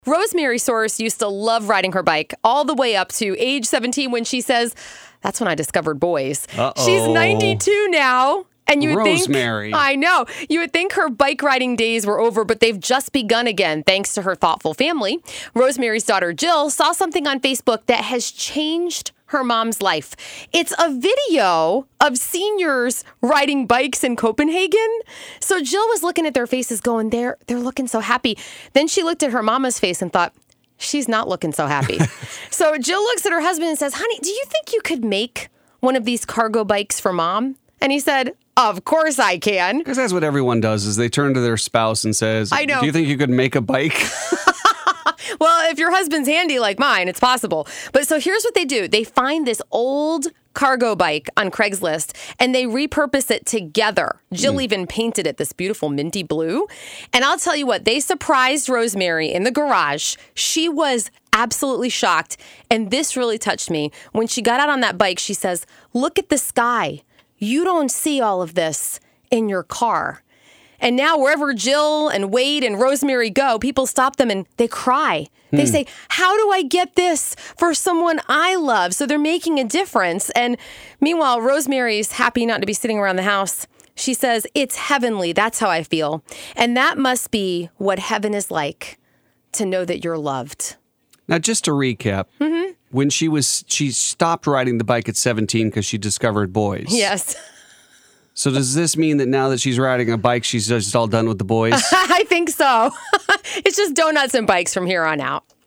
Rosemary Source used to love riding her bike all the way up to age 17 when she says, that's when I discovered boys. Uh-oh. She's 92 now. And you would Rosemary. I know. You would think her bike riding days were over, but they've just begun again thanks to her thoughtful family. Rosemary's daughter, Jill, saw something on Facebook that has changed her mom's life. It's a video of seniors riding bikes in Copenhagen. So Jill was looking at their faces going, they're looking so happy. Then she looked at her mama's face and thought, she's not looking so happy. So Jill looks at her husband and says, honey, do you think you could make one of these cargo bikes for mom? And he said, of course I can. Because that's what everyone does, is they turn to their spouse and says, I know. Do you think you could make a bike? Well, if your husband's handy like mine, it's possible. But so here's what they do. They find this old cargo bike on Craigslist and they repurpose it together. Jill even painted it this beautiful minty blue. And I'll tell you what, they surprised Rosemary in the garage. She was absolutely shocked. And this really touched me. When she got out on that bike, she says, look at the sky. You don't see all of this in your car. And now wherever Jill and Wade and Rosemary go, people stop them and they cry. They say, how do I get this for someone I love? So they're making a difference. And meanwhile, Rosemary's happy not to be sitting around the house. She says, it's heavenly. That's how I feel. And that must be what heaven is like, to know that you're loved. Now, just to recap, when she stopped riding the bike at 17 because she discovered boys. Yes. So does this mean that now that she's riding a bike, she's just all done with the boys? I think so. It's just donuts and bikes from here on out.